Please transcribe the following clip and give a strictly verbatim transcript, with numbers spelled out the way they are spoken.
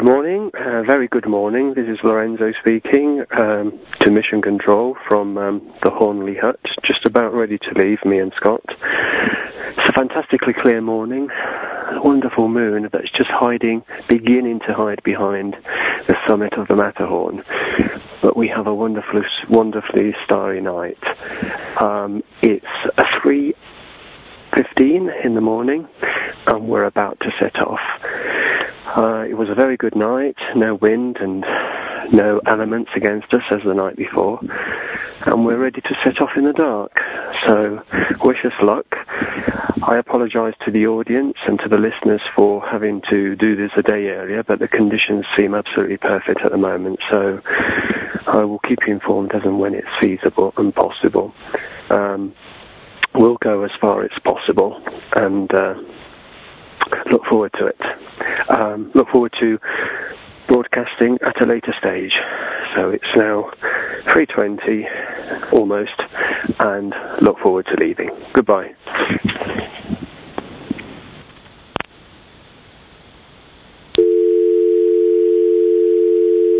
morning, uh, very good morning. This is Lorenzo speaking um, to Mission Control from um, the Hornley Hut, just about ready to leave, me and Scott. It's a fantastically clear morning, a wonderful moon that's just hiding, beginning to hide behind the summit of the Matterhorn. But we have a wonderfully, wonderfully starry night. Um, it's a three fifteen in the morning, and we're about to set off. Uh, it was a very good night, no wind and no elements against us as the night before, and we're ready to set off in the dark. So, wish us luck. I apologise to the audience and to the listeners for having to do this a day earlier, but the conditions seem absolutely perfect at the moment, so I will keep you informed as and when it's feasible and possible. Um, we'll go as far as possible, and uh, look forward to it. Um, look forward to broadcasting at a later stage. So it's now three twenty, almost, and look forward to leaving. Goodbye.